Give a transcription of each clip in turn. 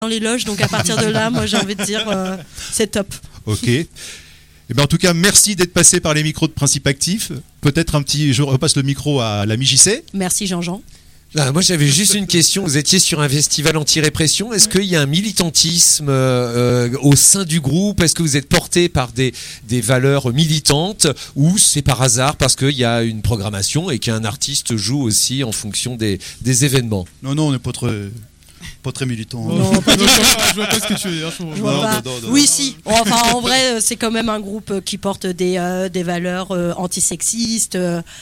dans les loges, donc à partir de là, moi j'ai envie de dire c'est top. Ok. Eh ben, en tout cas, merci d'être passé par les micros de Principe Actif. Peut-être je repasse le micro à l'ami JC. Merci Jean-Jean. Moi j'avais juste une question, vous étiez sur un festival anti-répression, est-ce qu'il y a un militantisme au sein du groupe, est-ce que vous êtes porté par des valeurs militantes ou c'est par hasard parce qu'il y a une programmation et qu'un artiste joue aussi en fonction des événements? Non, on n'est pas très militant. Non, pas du tout. Je vois pas ce que tu veux dire. Non. Oui, si. Enfin, en vrai, c'est quand même un groupe qui porte des valeurs antisexistes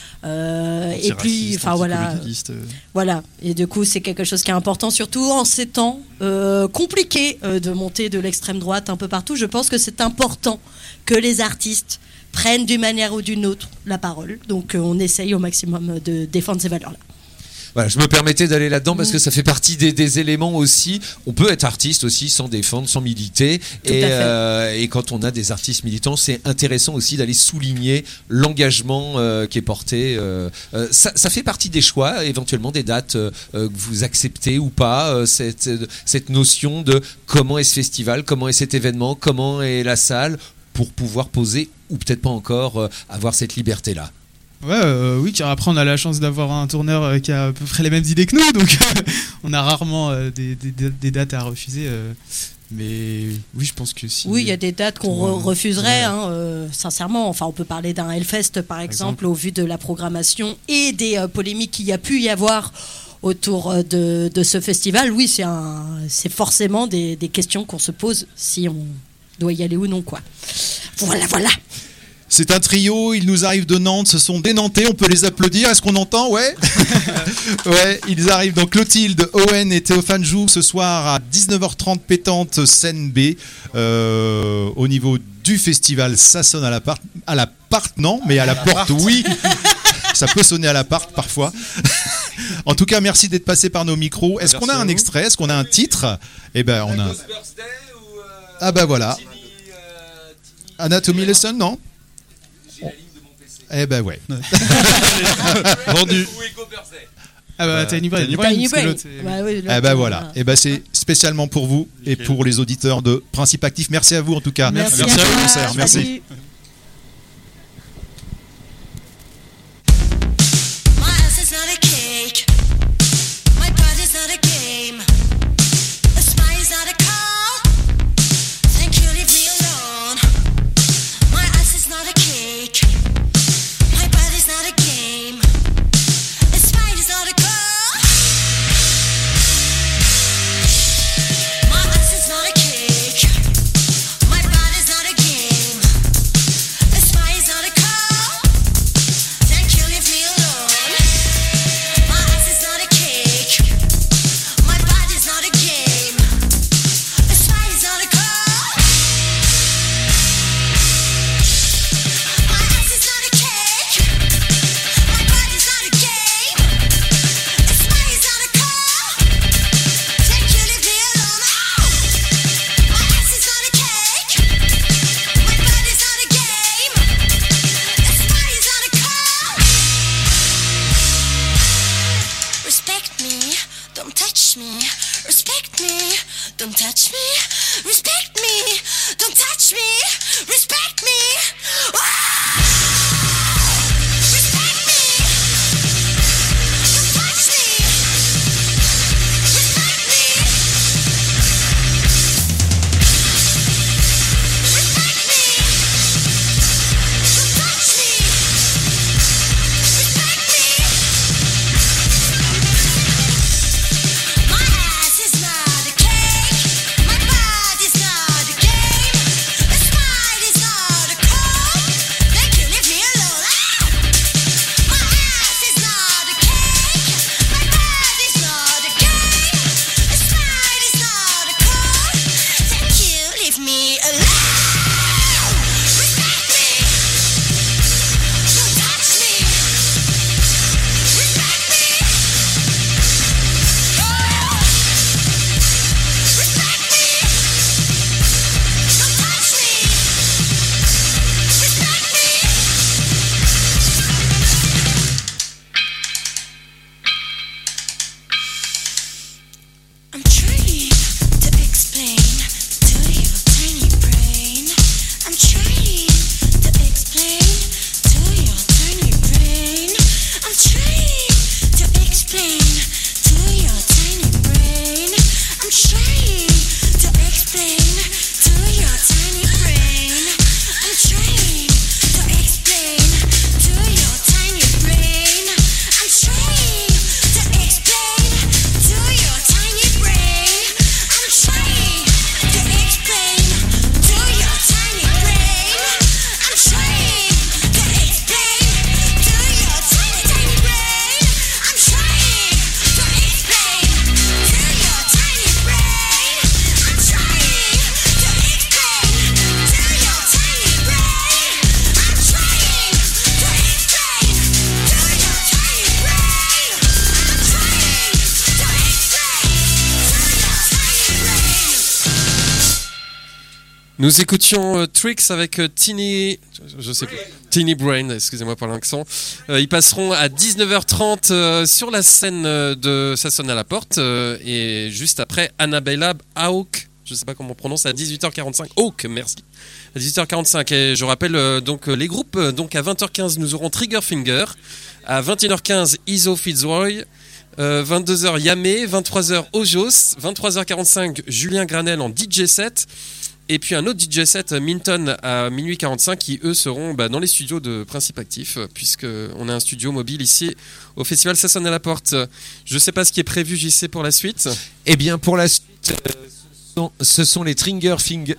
et puis, enfin voilà. Et du coup, c'est quelque chose qui est important, surtout en ces temps compliqués de monter de l'extrême droite un peu partout. Je pense que c'est important que les artistes prennent d'une manière ou d'une autre la parole. Donc, on essaye au maximum de défendre ces valeurs-là. Voilà, je me permettais d'aller là-dedans parce que ça fait partie des éléments aussi. On peut être artiste aussi sans défendre, sans militer. Et quand on a des artistes militants, c'est intéressant aussi d'aller souligner l'engagement qui est porté. Ça fait partie des choix, éventuellement des dates que vous acceptez ou pas. Cette notion de comment est ce festival, comment est cet événement, comment est la salle pour pouvoir poser ou peut-être pas encore avoir cette liberté-là. Oui, car après on a la chance d'avoir un tourneur qui a à peu près les mêmes idées que nous, donc on a rarement des dates à refuser. Mais oui, je pense que si. Oui, il y a des dates qu'on refuserait, sincèrement. Enfin, on peut parler d'un Hellfest, par exemple, au vu de la programmation et des polémiques qu'il y a pu y avoir autour de ce festival. Oui, c'est forcément des questions qu'on se pose si on doit y aller ou non, quoi. Voilà. C'est un trio, ils nous arrivent de Nantes, ce sont des Nantais, on peut les applaudir, est-ce qu'on entend? Ouais. Ouais, ils arrivent, donc Clotilde, Owen et Théophane jouent ce soir à 19h30 pétante scène B au niveau du festival. Ça sonne à l'appart, non, mais à la porte, oui. Ça peut sonner à l'appart parfois. En tout cas, merci d'être passé par nos micros. Est-ce qu'on a un extrait? Est-ce qu'on a un titre? Eh ben, on a. Ah ben voilà. Anatomy Lesson, non? Eh ben ouais. Vendu. Ah bah Tiny Brain. Eh ben voilà. Eh ben c'est spécialement pour vous et pour les auditeurs de Principe Actif. Merci à vous en tout cas. Merci à vous le concert. Merci. Nous écoutions Tricks avec Teeny Brain, excusez-moi pour l'accent. Ils passeront à 19h30 sur la scène de Ça sonne à la porte et juste après Annabella Hawk, je sais pas comment on prononce, à 18h45. Hawk, merci. À 18h45 et je rappelle donc les groupes. Donc à 20h15 nous aurons Triggerfinger, à 21h15 Iso Fitzroy, 22h Yamé, 23h Ojos, 23h45 Julien Granel en DJ set. Et puis un autre DJ set, Minton, à minuit 45, qui eux seront dans les studios de Principe Actif, puisqu'on a un studio mobile ici au festival Ça sonne à la porte. Je ne sais pas ce qui est prévu, JC, pour la suite. Eh bien, pour la suite, ce sont les Trigger Fingers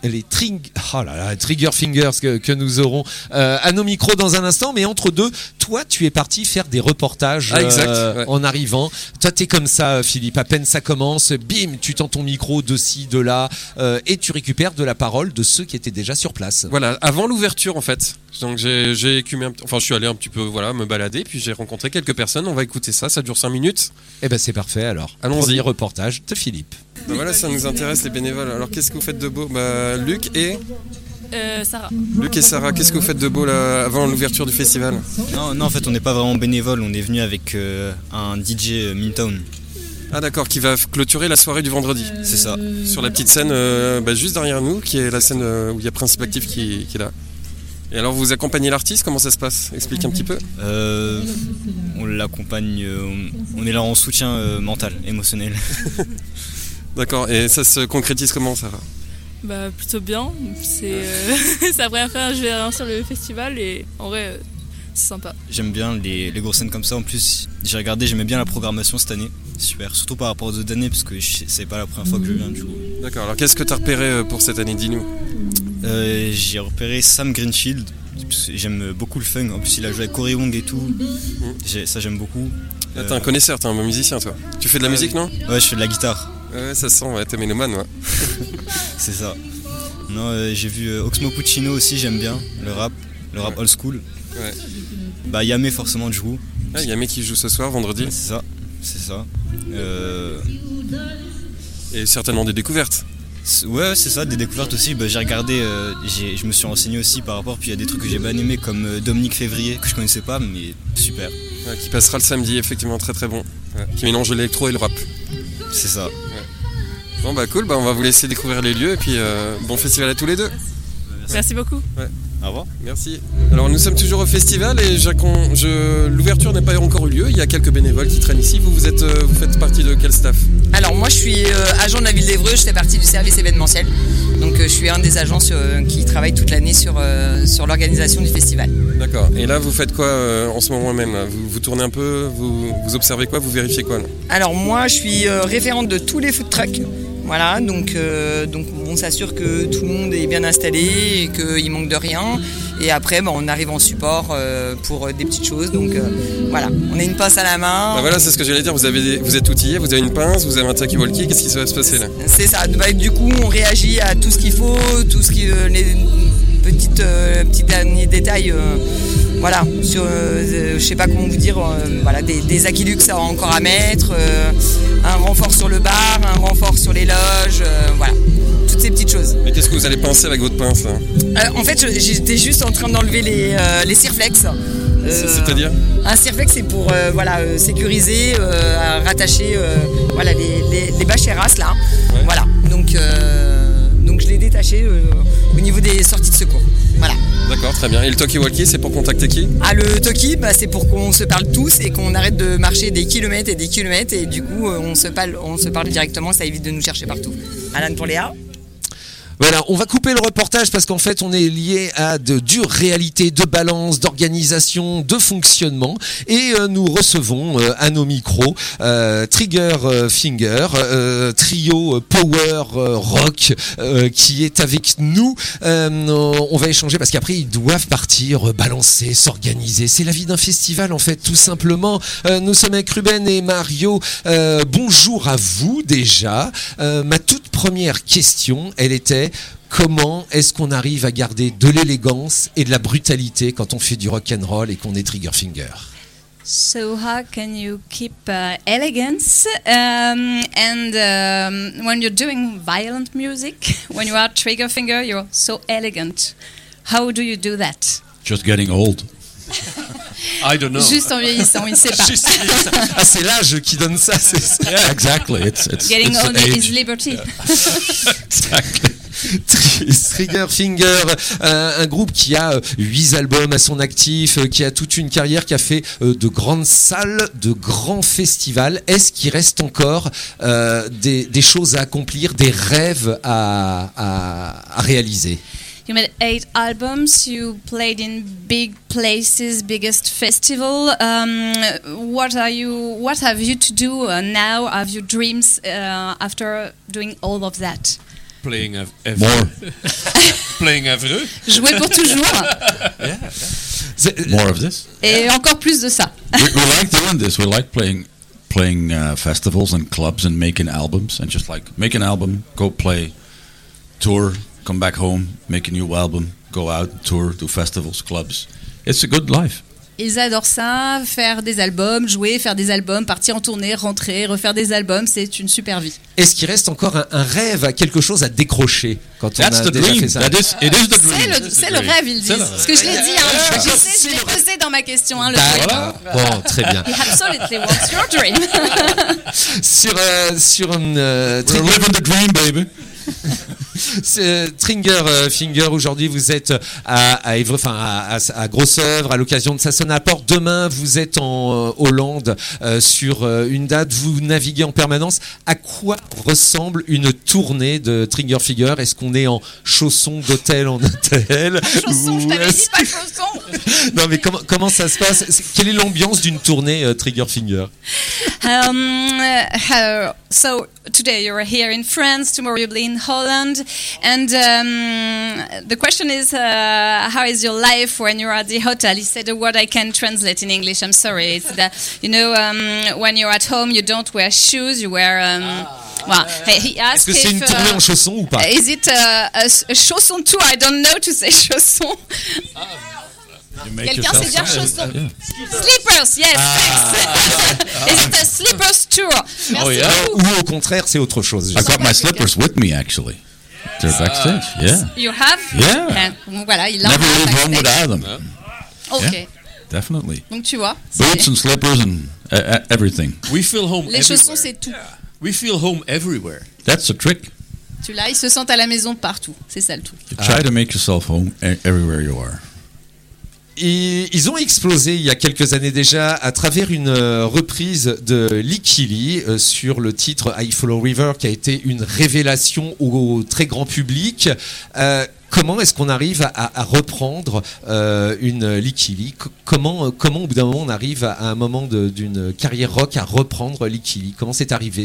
que nous aurons à nos micros dans un instant. Mais entre deux, toi, tu es parti faire des reportages en arrivant. Toi, t'es comme ça, Philippe. À peine ça commence, bim, tu tends ton micro de ci, de là, et tu récupères de la parole de ceux qui étaient déjà sur place. Voilà, avant l'ouverture, en fait. Donc j'ai écumé je suis allé un petit peu me balader, puis j'ai rencontré quelques personnes. On va écouter ça dure 5 minutes. Eh ben c'est parfait alors. Allons-y. Premier reportage de Philippe. Voilà, ça nous intéresse les bénévoles. Alors qu'est-ce que vous faites de beau ? Luc et Sarah. Luc et Sarah, qu'est-ce que vous faites de beau là, avant l'ouverture du festival ? Non, en fait on n'est pas vraiment bénévole, on est venu avec un DJ Minton. Ah d'accord, qui va clôturer la soirée du vendredi. C'est ça. Sur la petite scène juste derrière nous, qui est la scène où il y a Principe Actif qui est là. Et alors vous accompagnez l'artiste, comment ça se passe ? Explique un petit peu. On l'accompagne, on est là en soutien mental, émotionnel. D'accord, et ça se concrétise comment, Sarah ? Plutôt bien, c'est la première fois que je vais sur le festival et en vrai c'est sympa. J'aime bien les grosses scènes comme ça, en plus j'ai regardé, j'aimais bien la programmation cette année, super, surtout par rapport aux autres années parce que c'est pas la première fois que je viens du coup. D'accord, alors qu'est-ce que tu as repéré pour cette année, dis-nous ? J'ai repéré Sam Greenfield, j'aime beaucoup le funk, en plus il a joué avec Cory Wong et tout, ça j'aime beaucoup. T'es un connaisseur, t'es un bon musicien toi. Tu fais de la musique, non ? Ouais, je fais de la guitare. Ouais, ça sent, t'es mélomane, ouais. C'est ça. Non, j'ai vu Oxmo Puccino aussi, j'aime bien, le rap old school. Ouais. Yamé forcément du coup. Yamé qui joue ce soir, vendredi. C'est ça. Et certainement des découvertes. Ouais, c'est ça, des découvertes aussi. J'ai regardé, je me suis renseigné aussi par rapport, puis il y a des trucs que j'ai bien aimé comme Dominique Février, que je connaissais pas, mais super. Ouais, qui passera le samedi, effectivement, très très bon. Ouais. Qui mélange l'électro et le rap. C'est ça. Ouais. Bon cool, on va vous laisser découvrir les lieux et puis bon festival à tous les deux. Merci beaucoup. Ouais. Au revoir. Merci. Alors nous sommes toujours au festival et l'ouverture n'a pas encore eu lieu. Il y a quelques bénévoles qui traînent ici. Vous faites partie de quel staff ? Alors moi je suis agent de la ville d'Évreux, je fais partie du service événementiel. Donc je suis un des agents qui travaille toute l'année sur l'organisation du festival. D'accord. Et là vous faites quoi en ce moment même ? Vous tournez un peu, vous observez quoi ? Vous vérifiez quoi là ? Alors moi je suis référente de tous les food trucks. Voilà, donc on s'assure que tout le monde est bien installé et qu'il manque de rien. Et après, on arrive en support pour des petites choses. Donc voilà, on a une pince à la main. Voilà, c'est ce que j'allais dire. Vous êtes outillé, vous avez une pince, vous avez un talkie-walkie. Qu'est-ce qui va se passer là ? C'est ça. Du coup, on réagit à tout ce qu'il faut, tout ce qui les petits derniers détails. Voilà, sur, je sais pas comment vous dire, des aquilux encore à mettre, un renfort sur le bar, un renfort sur les loges, voilà, toutes ces petites choses. Mais qu'est-ce que vous allez pincer avec votre pince là ? En fait, j'étais juste en train d'enlever les cirflex. C'est-à-dire ? Un cirflex, c'est pour sécuriser, rattacher les bâches terrasses là. Ouais. Voilà, donc je l'ai détaché au niveau des sorties de secours. Voilà. D'accord, très bien. Et le talkie-walkie, c'est pour contacter qui ? Le talkie, c'est pour qu'on se parle tous et qu'on arrête de marcher des kilomètres et des kilomètres et du coup on se parle directement, ça évite de nous chercher partout. Alan pour Léa. Voilà, on va couper le reportage parce qu'en fait on est lié à de dures réalités de balance, d'organisation, de fonctionnement et nous recevons à nos micros Triggerfinger, trio power rock qui est avec nous. On va échanger parce qu'après ils doivent partir balancer, s'organiser. C'est la vie d'un festival en fait, tout simplement. Nous sommes avec Ruben et Mario. Bonjour à vous déjà. Ma toute première question, elle était: comment est-ce qu'on arrive à garder de l'élégance et de la brutalité quand on fait du rock'n'roll et qu'on est Triggerfinger ? So how can you keep elegance and when you're doing violent music, when you are Triggerfinger, you're so elegant. How do you do that? Just getting old. I don't know. Juste en vieillissant, il ne sait pas. Ah, c'est l'âge qui donne ça. Yeah, exactly. It's Getting it's old age. is liberty. Yeah. Exactly. Triggerfinger, un groupe qui a 8 albums à son actif, qui a toute une carrière, qui a fait de grandes salles, de grands festivals. Est-ce qu'il reste encore des choses à accomplir, des rêves à réaliser? You made 8 albums. You played in big places, biggest festival. What have you to do now? Have you dreams after doing all of that? Playing More. Playing Avreux. Jouer pour toujours. More of this. Et encore plus de ça. We like doing this. We like playing festivals and clubs and making albums and just like make an album, go play, tour, come back home, make a new album, go out, tour, do festivals, clubs. It's a good life. Ils adorent ça, faire des albums, jouer, faire des albums, partir en tournée, rentrer, refaire des albums, c'est une super vie. Est-ce qu'il reste encore un rêve, quelque chose à décrocher quand on That's a the déjà dream. fait ça? It is the dream. C'est le rêve, ils disent. Ce que je l'ai dit, hein. Je sais, je l'ai posé dans ma question. Hein, le D'accord. Bon, très bien. He absolutely wants your dream. Sur We're living the dream, baby. Triggerfinger, aujourd'hui vous êtes à Évreux, enfin à Grosse-Œuvre, à l'occasion de Ça sonne à la porte. Demain vous êtes en Hollande sur une date, vous naviguez en permanence. À quoi ressemble une tournée de Triggerfinger? Est-ce qu'on est en chaussons d'hôtel en hôtel? Chaussons, je t'avais dit pas chaussons. Non mais comment ça se passe? Quelle est l'ambiance d'une tournée Triggerfinger? So today you're here in France, tomorrow you'll be in Holland, and the question is, how is your life when you're at the hotel? He said a word I can translate in English. I'm sorry. It's that when you're at home, you don't wear shoes. You wear. Well, he asked Est-ce que c'est une tournée en chaussons ou pas? Is it a chausson tour? I don't know to say chausson. Quelqu'un sait dire chaussons? Slippers, yes, thanks. Is it a slippers tour? Merci beaucoup. Ou au contraire, c'est autre chose. I got my slippers with me actually. They're backstage. Yeah. You have? Yeah. Donc voilà, il a Never leave home backstage. without them. Ok. Yeah, definitely. Donc tu vois. Boots and slippers and everything. We feel home Les everywhere. chaussons, c'est tout. We feel home everywhere. That's the trick. Tu l'as, ils se sentent à la maison partout. C'est ça le truc. You try to make yourself home everywhere you are. Ils ont explosé il y a quelques années déjà à travers une reprise de Likili sur le titre I Follow River, qui a été une révélation au très grand public. Comment est-ce qu'on arrive à reprendre une Likili? Comment au bout d'un moment on arrive à un moment d'une carrière rock à reprendre Likili? Comment c'est arrivé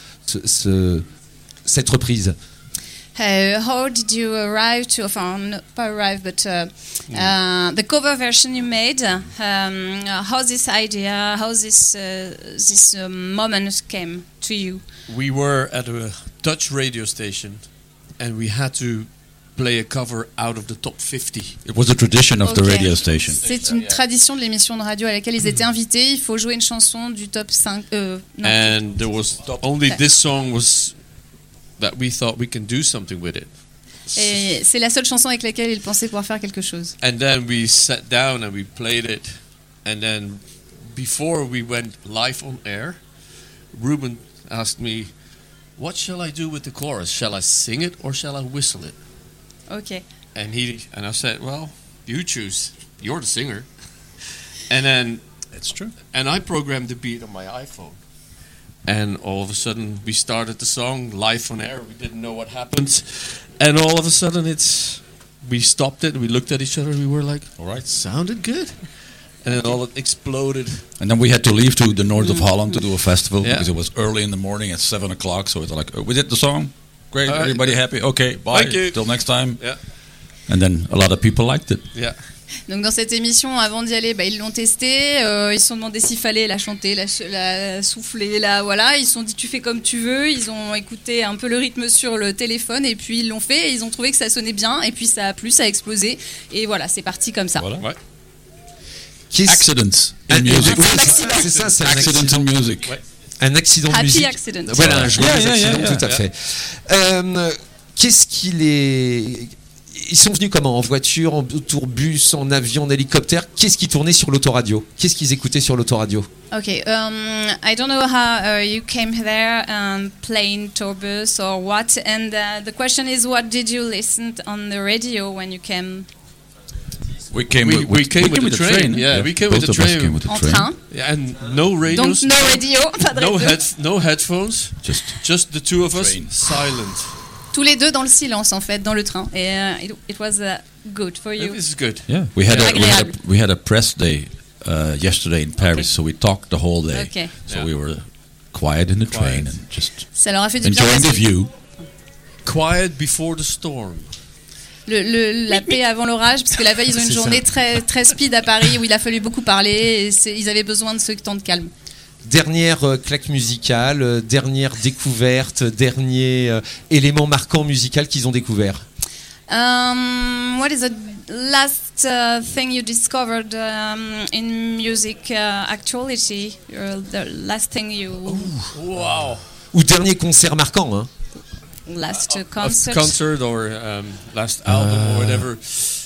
cette reprise? How did you arrive to, not arrive, but the cover version you made? How this idea, how this moment came to you? We were at a Dutch radio station, and we had to play a cover out of the top 50. It was a tradition of the radio station. C'est une tradition de l'émission de radio à laquelle ils étaient invités. Il faut jouer une chanson du top 5. And there was only this song was that we thought we can do something with it. Et c'est la seule chanson avec laquelle ils pensaient pouvoir faire quelque chose. And then we sat down and we played it. And then before we went live on air, Ruben asked me, "What shall I do with the chorus? Shall I sing it or shall I whistle it?" Okay. And I said, "Well, you choose. You're the singer." And then That's true. And I programmed the beat on my iPhone. And all of a sudden, we started the song live on air. We didn't know what happened. And all of a sudden, we stopped it. We looked at each other. We were like, all right, sounded good. And then all it exploded. And then we had to leave to the north of Holland to do a festival because it was early in the morning at 7 o'clock. So it's like, we did the song. Great. Everybody happy? Okay, bye. Thank you. Till next time. Yeah. And then a lot of people liked it. Yeah. Donc dans cette émission, avant d'y aller, ils l'ont testé, ils se sont demandé s'il fallait la chanter, la souffler, voilà. Ils se sont dit tu fais comme tu veux, ils ont écouté un peu le rythme sur le téléphone et puis ils l'ont fait et ils ont trouvé que ça sonnait bien et puis ça a plu, ça a explosé et voilà, c'est parti comme ça. Voilà. Ouais. Accidents in music. C'est ça, c'est un accident in music. Ouais. Un accident de musique. Happy accident. Voilà, un joyeux accident, tout à fait. Qu'est-ce qu'il est... Ils sont venus comment? En voiture, en tourbus, en avion, en hélicoptère? Qu'est-ce qui tournait sur l'autoradio? Qu'est-ce qu'ils écoutaient sur l'autoradio? Okay, I don't know how you came there, plane, tourbus, or what. And the question is, what did you listen on the radio when you came? We came with the train. Yeah, we came with the train. En train. Yeah, and no radios. Donc no radio, pas de radio. No headphones. Just the two of us, silent. Tous les deux dans le silence en fait, dans le train. Et it was good for you. It was good. Yeah, we had a press day yesterday in Paris, so we talked the whole day. Okay. So we were quiet in the train and just ça leur a fait du bien enjoying the view. Quiet before the storm. La paix avant l'orage, parce que la veille ils ont une journée très, très speed à Paris où il a fallu beaucoup parler et ils avaient besoin de ce temps de calme. Dernière claque musicale, dernière découverte, dernier élément marquant musical qu'ils ont découvert. What is the last thing you discovered in music actuality? The last thing you... Wow. Ou dernier concert marquant, hein? Last concert. Concert or last album or whatever.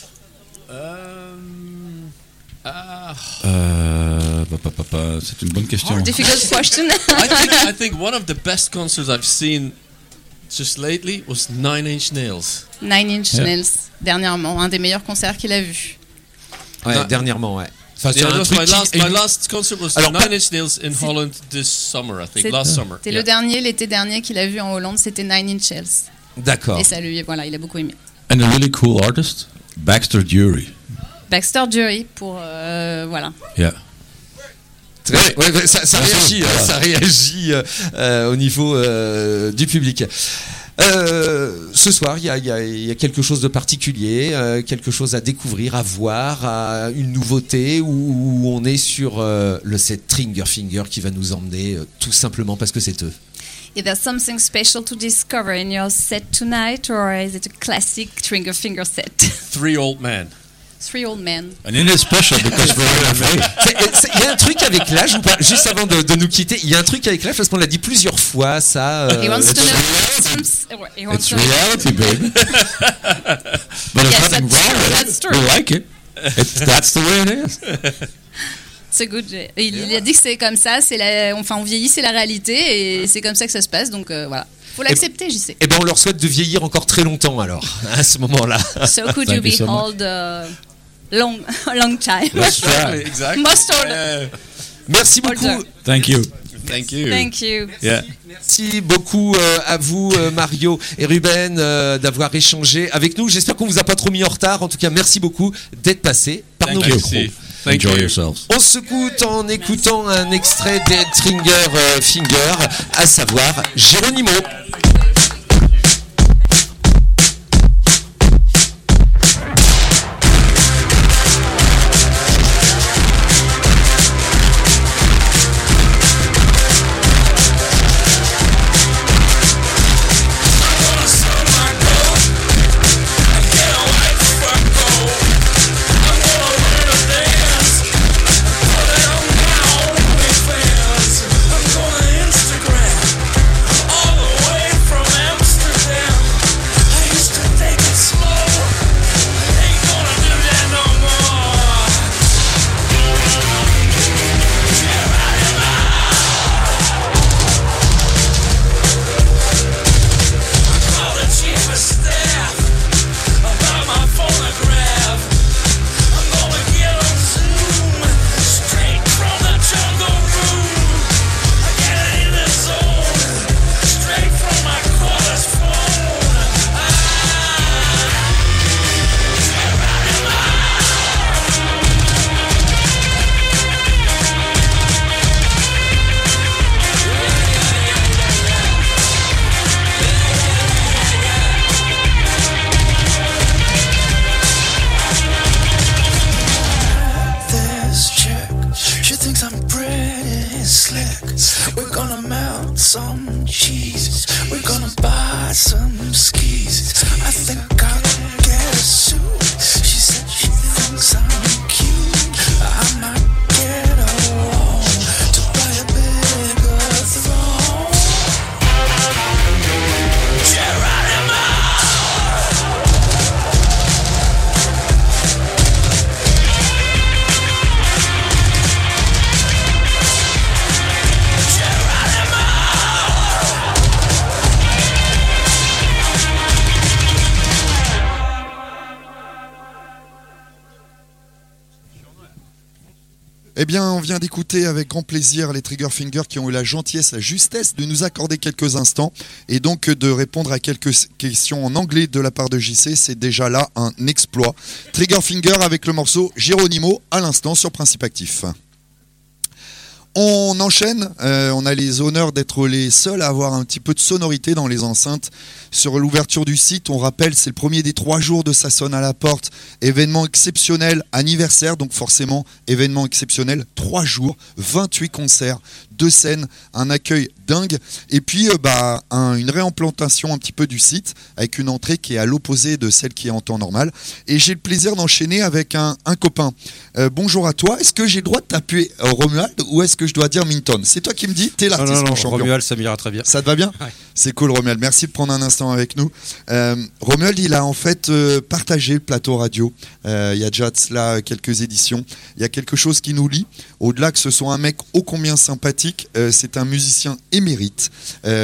C'est une bonne question. Difficult question. I think one of the best concerts I've seen just lately was Nine Inch Nails. Nine Inch Nails, dernièrement, un des meilleurs concerts qu'il a vu. Ouais, dernièrement, ouais. Enfin, my last concert was Nine Inch Nails in Holland this summer, I think, last summer. C'était le dernier, l'été dernier qu'il a vu en Hollande, c'était Nine Inch Nails. D'accord. Et ça lui, voilà, il a beaucoup aimé. And a really cool artist, Baxter Dury. Baxter Dury pour voilà. Yeah. Ouais, ça réagit, ça réagit au niveau du public. Ce soir, il y a quelque chose de particulier, quelque chose à découvrir, à voir, une nouveauté où on est sur le set Triggerfinger qui va nous emmener tout simplement parce que c'est eux. Is there something special to discover in your set tonight, or is it a classic Triggerfinger set? Three Old Men. Three Old Men. And it is special because il y a un truc avec l'âge, juste avant de nous quitter, il y a un truc avec l'âge parce qu'on l'a dit plusieurs fois, ça. He wants to know. It's reality, baby. But there's nothing wrong with it. We like it. That's the way it is. C'est good. Il a dit que c'est comme ça, on vieillit, c'est la réalité et c'est comme ça que ça se passe, donc voilà. Faut l'accepter, j'y sais. Et ben on leur souhaite de vieillir encore très longtemps alors, à ce moment-là. So could you be old long time? Let's try. Exactly. Most old. Merci beaucoup. Thank you. Thank you. Thank you. Yeah. Merci beaucoup à vous, Mario et Ruben, d'avoir échangé avec nous. J'espère qu'on vous a pas trop mis en retard. En tout cas, merci beaucoup d'être passé par nos micros. Enjoy yourselves. On se quitte en écoutant un extrait des Triggerfinger, à savoir Geronimo. We're gonna melt some cheese. We're gonna buy some skis. I think I'll get a suit. She said she thinks I'm cute. I might Eh bien, on vient d'écouter avec grand plaisir les Triggerfinger qui ont eu la gentillesse, la justesse de nous accorder quelques instants et donc de répondre à quelques questions en anglais de la part de JC. C'est déjà là un exploit. Triggerfinger avec le morceau Geronimo à l'instant sur Principe Actif. On enchaîne, on a les honneurs d'être les seuls à avoir un petit peu de sonorité dans les enceintes. Sur l'ouverture du site, on rappelle, c'est le premier des 3 jours de Ça sonne à la porte. Événement exceptionnel, anniversaire, donc forcément événement exceptionnel. 3 jours, 28 concerts, 2 scènes, un accueil dingue. Et puis une réimplantation un petit peu du site avec une entrée qui est à l'opposé de celle qui est en temps normal. Et j'ai le plaisir d'enchaîner avec un copain. Bonjour à toi, est-ce que j'ai le droit de t'appuyer Romuald ou est-ce que je dois dire Minton? C'est toi qui me dis, t'es l'artiste en champion. Romuald, ça m'ira très bien. Ça te va bien? Ouais. C'est cool Romuald, merci de prendre un instant avec nous. Romuald, il a en fait partagé le plateau radio. Il y a déjà de cela quelques éditions. Il y a quelque chose qui nous lie. Au-delà que ce soit un mec ô combien sympathique, c'est un musicien émérite.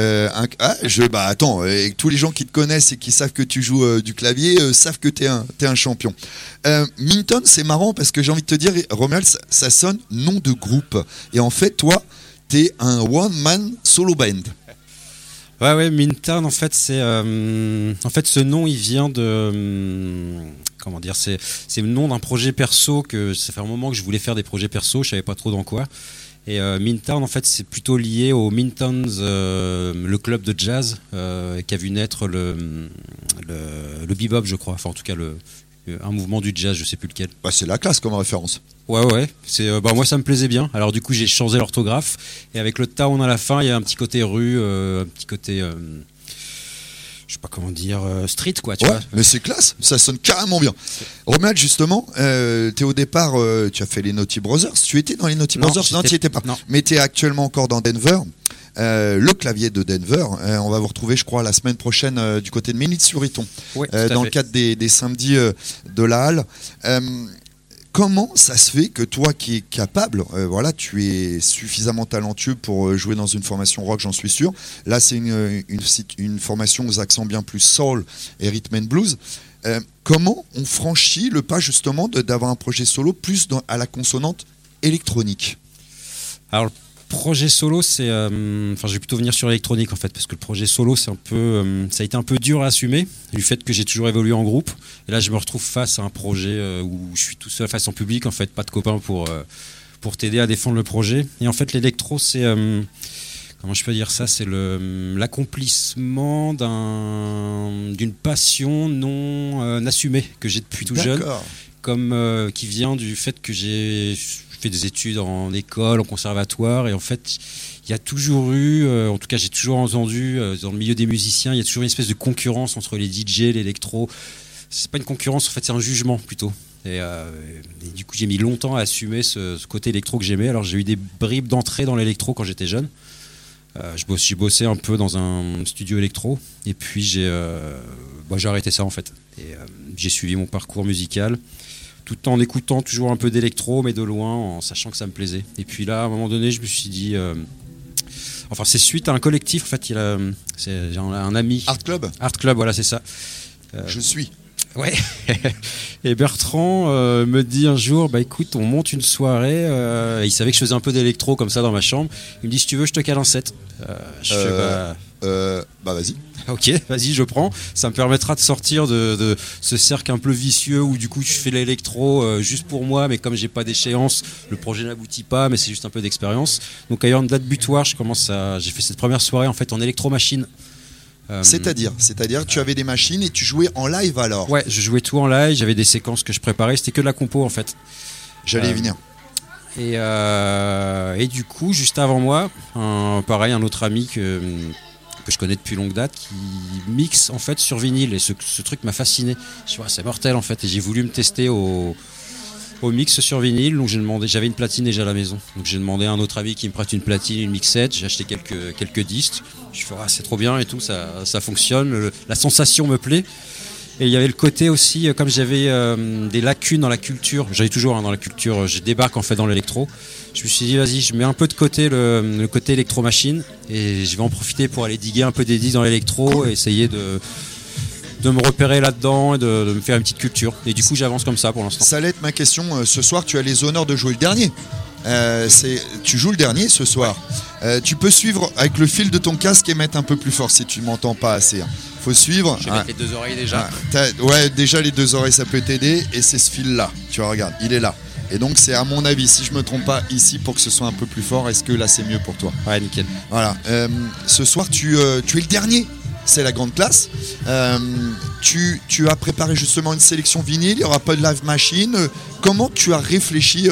Attends, tous les gens qui te connaissent et qui savent que tu joues du clavier savent que t'es un champion. Minton, c'est marrant parce que j'ai envie de te dire, Romuald, ça sonne nom de groupe. Et en fait, toi, t'es un one-man solo band. Ouais, Minton, en fait, c'est ce nom, il vient de comment dire, c'est le nom d'un projet perso que ça fait un moment que je voulais faire des projets perso, je savais pas trop dans quoi. Et Minton, en fait, c'est plutôt lié au Mintons, le club de jazz qui a vu naître le bebop, je crois. Enfin, en tout cas, un mouvement du jazz, je sais plus lequel. C'est la classe comme référence. Ouais. Moi, ça me plaisait bien. Alors, du coup, j'ai changé l'orthographe. Et avec le town à la fin, il y a un petit côté rue, un petit côté. Je sais pas comment dire, street, quoi. Tu vois. Mais c'est classe, ça sonne carrément bien. Romuald, justement, t'es au départ, tu as fait les Naughty Brothers. Tu étais dans les Naughty Brothers? Non, tu n'y étais pas. Non. Mais tu es actuellement encore dans Denver. Le clavier de Denver, on va vous retrouver, je crois, la semaine prochaine du côté de Ménil-sur-Iton, dans le cadre des samedis de la Halle. Comment ça se fait que toi qui es capable, tu es suffisamment talentueux pour jouer dans une formation rock, j'en suis sûr. Là, c'est une formation aux accents bien plus soul et rhythm and blues. Comment on franchit le pas justement d'avoir un projet solo plus à la consonante électronique? Alors, le projet solo, c'est, je vais plutôt venir sur l'électronique en fait, parce que le projet solo, c'est un peu, ça a été un peu dur à assumer du fait que j'ai toujours évolué en groupe. Et là, je me retrouve face à un projet où je suis tout seul face en public, en fait, pas de copains pour t'aider à défendre le projet. Et en fait, l'électro, c'est, comment je peux dire ça, c'est l'accomplissement d'une passion non assumée que j'ai depuis tout jeune, comme qui vient du fait que j'ai fait des études en école, en conservatoire, et en fait, il y a toujours eu, en tout cas j'ai toujours entendu, dans le milieu des musiciens, il y a toujours une espèce de concurrence entre les DJ, l'électro. C'est pas une concurrence, en fait, c'est un jugement plutôt. Et du coup, j'ai mis longtemps à assumer ce côté électro que j'aimais. Alors, j'ai eu des bribes d'entrée dans l'électro quand j'étais jeune. J'ai bossé un peu dans un studio électro, et puis j'ai arrêté ça en fait. Et j'ai suivi mon parcours musical, tout en écoutant toujours un peu d'électro, mais de loin, en sachant que ça me plaisait. Et puis là, à un moment donné, je me suis dit... c'est suite à un collectif, en fait, j'ai un ami... Art Club, voilà, c'est ça. Je suis. Ouais. Et Bertrand me dit un jour, écoute, on monte une soirée. Il savait que je faisais un peu d'électro comme ça dans ma chambre. Il me dit, si tu veux, je te cale un set. Vas-y. Ok, vas-y, je prends. Ça me permettra de sortir de ce cercle un peu vicieux où du coup je fais l'électro juste pour moi, mais comme j'ai pas d'échéance, le projet n'aboutit pas, mais c'est juste un peu d'expérience. Donc ayant une date butoir, j'ai fait cette première soirée en fait en électro-machine. C'est-à-dire, tu avais des machines et tu jouais en live alors? Ouais, je jouais tout en live, j'avais des séquences que je préparais, c'était que de la compo en fait. J'allais y venir. Et du coup, juste avant moi, un autre ami que je connais depuis longue date qui mixe en fait sur vinyle, et ce truc m'a fasciné. Je vois, c'est mortel en fait, et j'ai voulu me tester au mix sur vinyle. Donc j'avais une platine déjà à la maison, donc j'ai demandé à un autre ami qui me prête une platine, une mixette. J'ai acheté quelques disques. Je fais c'est trop bien et tout, ça fonctionne, la sensation me plaît. Et il y avait le côté aussi, comme j'avais des lacunes dans la culture, j'avais toujours dans la culture, je débarque en fait dans l'électro. Je me suis dit, vas-y, je mets un peu de côté le côté électro-machine, et je vais en profiter pour aller diguer un peu des disques dans l'électro et essayer de me repérer là-dedans et de me faire une petite culture. Et du coup, j'avance comme ça pour l'instant. Ça allait être ma question. Ce soir, tu as les honneurs de jouer le dernier. Tu joues le dernier ce soir. Tu peux suivre avec le fil de ton casque et mettre un peu plus fort si tu m'entends pas assez. Faut suivre. Je vais mettre les 2 oreilles déjà. Déjà les 2 oreilles ça peut t'aider et c'est ce fil là. Tu vois, regarde, il est là. Et donc c'est à mon avis, si je me trompe pas, ici pour que ce soit un peu plus fort. Est-ce que là c'est mieux pour toi? Ouais, nickel. Voilà. Ce soir tu es le dernier. C'est la grande classe. Tu as préparé justement une sélection vinyle. Il n'y aura pas de live machine. Comment tu as réfléchi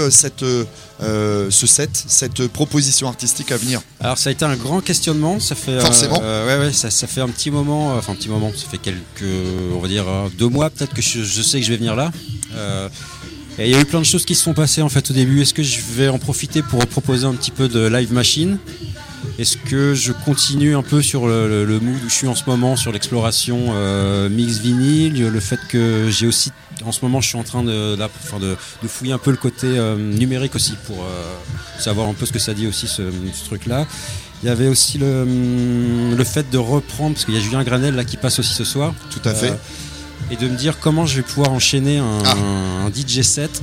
cette proposition artistique à venir? Alors ça a été un grand questionnement. Ça fait forcément. Ça fait un petit moment. Ça fait on va dire 2 mois peut-être que je sais que je vais venir là. Et il y a eu plein de choses qui se sont passées en fait au début. Est-ce que je vais en profiter pour proposer un petit peu de live machine? Est-ce que je continue un peu sur le mood où je suis en ce moment, sur l'exploration mix vinyle, le fait que j'ai aussi, en ce moment, je suis en train de fouiller un peu le côté numérique aussi pour savoir un peu ce que ça dit aussi ce truc-là. Il y avait aussi le fait de reprendre, parce qu'il y a Julien Granel là qui passe aussi ce soir. Tout à fait. Et de me dire comment je vais pouvoir enchaîner un DJ set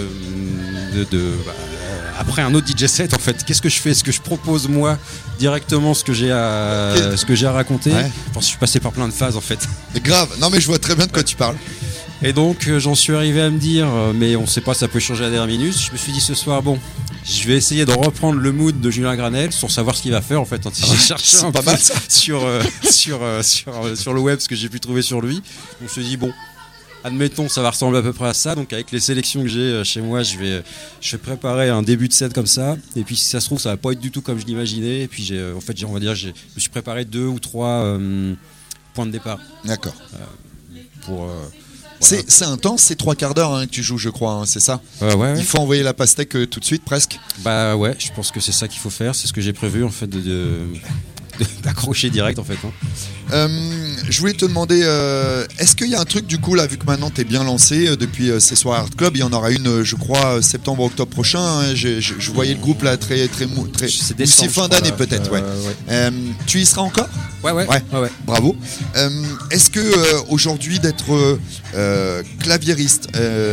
après un autre DJ set en fait. Qu'est-ce que je fais? Est-ce que je propose moi directement ce que j'ai à raconter? Je suis passé par plein de phases en fait. Grave, non mais je vois très bien de quoi tu parles. Et donc j'en suis arrivé à me dire, mais on sait pas, ça peut changer à la dernière minute. Je me suis dit ce soir, bon, je vais essayer de reprendre le mood de Julien Granel sans savoir ce qu'il va faire en fait. J'ai cherché un peu sur le web ce que j'ai pu trouver sur lui. Je me suis dit bon, admettons ça va ressembler à peu près à ça. Donc avec les sélections que j'ai chez moi, je vais préparer un début de set comme ça. Et puis si ça se trouve ça va pas être du tout comme je l'imaginais. Et puis je me suis préparé 2 ou 3 points de départ. D'accord. Voilà. C'est intense, c'est 3/4 d'heure que tu joues, je crois, c'est ça? Ouais. Il faut envoyer la pastèque tout de suite, presque? Bah ouais, je pense que c'est ça qu'il faut faire, c'est ce que j'ai prévu en fait d'accrocher direct en fait. Je voulais te demander, est-ce qu'il y a un truc du coup là, vu que maintenant t'es bien lancé depuis ces soirées Art Club, il y en aura une, je crois, septembre-octobre prochain. Hein, je voyais le groupe là très c'est fin d'année peut-être. Ouais. Tu y seras encore? Ouais. Bravo. Est-ce que aujourd'hui d'être claviériste,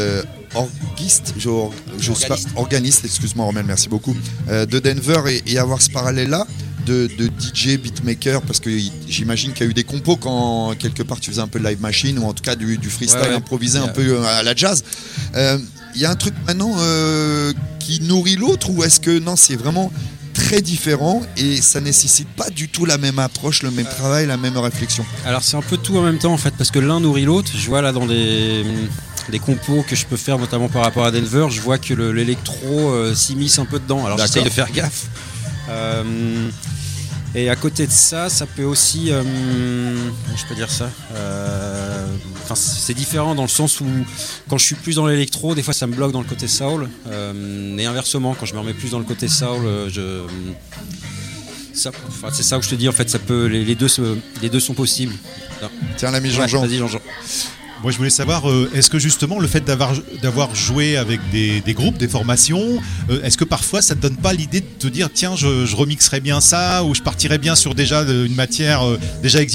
organiste, excuse-moi Romain, merci beaucoup, de Denver et avoir ce parallèle là de DJ, beatmaker, parce que j'imagine qu'il y a eu des compos quand quelque part tu faisais un peu de live machine ou en tout cas du freestyle improvisé un peu à la jazz. Il y a un truc maintenant qui nourrit l'autre, ou est-ce que non, c'est vraiment très différent et ça nécessite pas du tout la même approche, le même travail, la même réflexion? Alors c'est un peu tout en même temps en fait, parce que l'un nourrit l'autre. Je vois là dans des compos que je peux faire notamment par rapport à Denver, je vois que l'électro s'immisce un peu dedans, alors j'essaye de faire gaffe. Et à côté de ça, ça peut aussi, je peux dire ça, c'est différent dans le sens où quand je suis plus dans l'électro, des fois ça me bloque dans le côté soul, et inversement, quand je me remets plus dans le côté soul, c'est ça où je te dis en fait, ça peut, les deux sont possibles. Non. Tiens l'ami Jean-Jean. Vas-y Jean-Jean. Moi, je voulais savoir, est-ce que justement le fait d'avoir joué avec des groupes, des formations, est-ce que parfois ça te donne pas l'idée de te dire tiens, je remixerais bien ça, ou je partirais bien sur déjà une matière déjà existante?